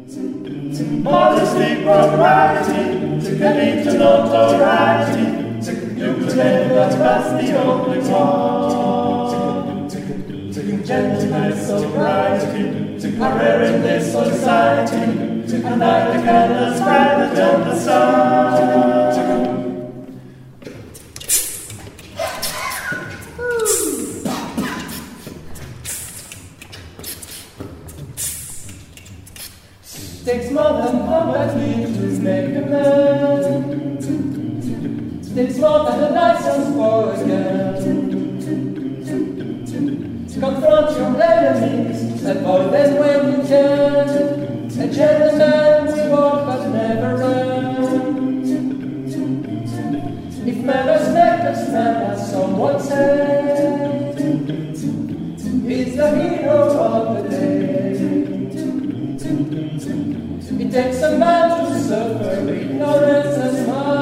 Modesty, propriety, can lead to notoriety. You can never pass the only one. Gentleness, sobriety, are rare in this society, and like the candles brighter than the sun. Takes more than company to make a man. Takes more than a license for a gun. Confront your enemies, avoid them when you can. A gentleman we walk but never run. If manners make us mad, as someone said, he's the hero of the day. It takes a man to suffer ignorance and smile.